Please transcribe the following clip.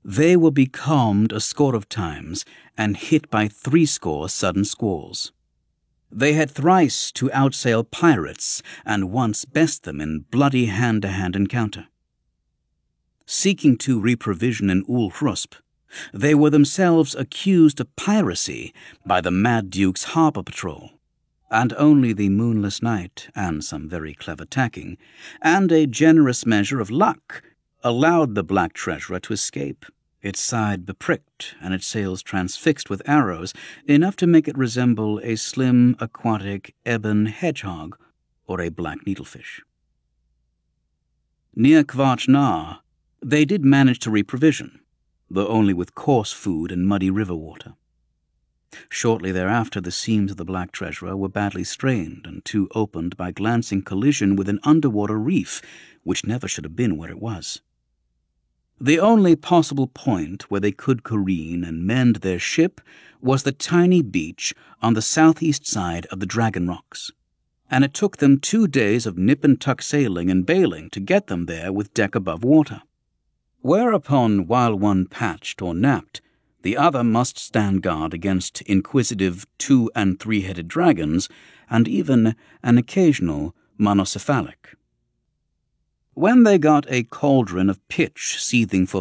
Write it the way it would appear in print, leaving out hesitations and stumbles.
they were becalmed a score of times and hit by 60 sudden squalls. They had thrice to outsail pirates and once best them in bloody hand-to-hand encounter. Seeking to reprovision in Ulfrusp, they were themselves accused of piracy by the Mad Duke's harbour patrol, and only the moonless night and some very clever tacking, and a generous measure of luck, allowed the Black Treasurer to escape, its side bepricked and its sails transfixed with arrows, enough to make it resemble a slim aquatic ebon hedgehog or a black needlefish. Near Kvarchnar, they did manage to reprovision, though only with coarse food and muddy river water. Shortly thereafter, the seams of the Black Treasurer were badly strained and two opened by glancing collision with an underwater reef, which never should have been where it was. The only possible point where they could careen and mend their ship was the tiny beach on the southeast side of the Dragon Rocks, and it took them 2 days of nip-and-tuck sailing and bailing to get them there with deck above water. Whereupon, while one patched or napped, the other must stand guard against inquisitive 2- and 3-headed dragons, and even an occasional monocephalic. When they got a cauldron of pitch seething for